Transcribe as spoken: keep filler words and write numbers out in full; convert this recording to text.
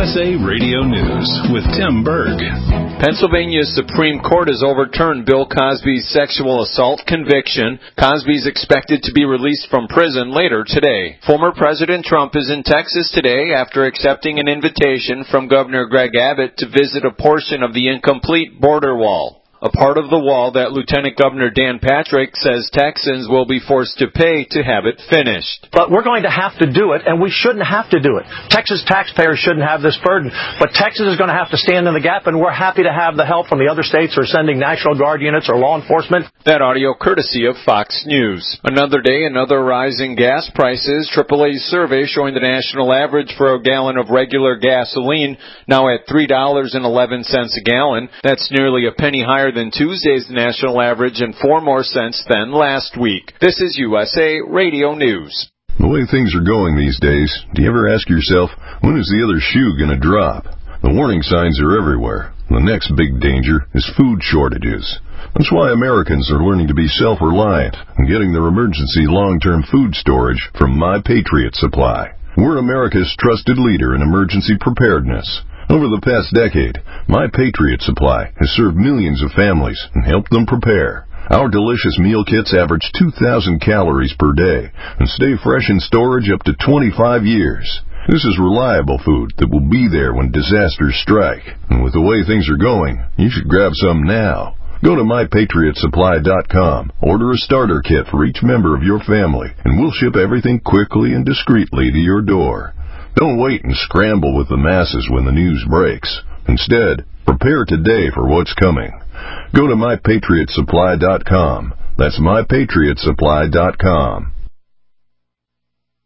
S A Radio News with Tim Berg. Pennsylvania's Supreme Court has overturned Bill Cosby's sexual assault conviction. Cosby is expected to be released from prison later today. Former President Trump is in Texas today after accepting an invitation from Governor Greg Abbott to visit a portion of the incomplete border wall, a part of the wall that Lieutenant Governor Dan Patrick says Texans will be forced to pay to have it finished. But we're going to have to do it, and we shouldn't have to do it. Texas taxpayers shouldn't have this burden, but Texas is going to have to stand in the gap, and we're happy to have the help from the other states who are sending National Guard units or law enforcement. That audio courtesy of Fox News. Another day, another rise in gas prices. triple A's survey showing the national average for a gallon of regular gasoline now at three dollars and eleven cents a gallon. That's nearly a penny higher than Tuesday's national average and four more cents than last week. This is U S A Radio News. The way things are going these days, do you ever ask yourself, when is the other shoe going to drop? The warning signs are everywhere. The next big danger is food shortages. That's why Americans are learning to be self-reliant and getting their emergency long-term food storage from My Patriot Supply. We're America's trusted leader in emergency preparedness. Over the past decade, My Patriot Supply has served millions of families and helped them prepare. Our delicious meal kits average two thousand calories per day and stay fresh in storage up to twenty-five years. This is reliable food that will be there when disasters strike. And with the way things are going, you should grab some now. Go to my patriot supply dot com, order a starter kit for each member of your family, and we'll ship everything quickly and discreetly to your door. Don't wait and scramble with the masses when the news breaks. Instead, prepare today for what's coming. Go to my patriot supply dot com. That's my patriot supply dot com.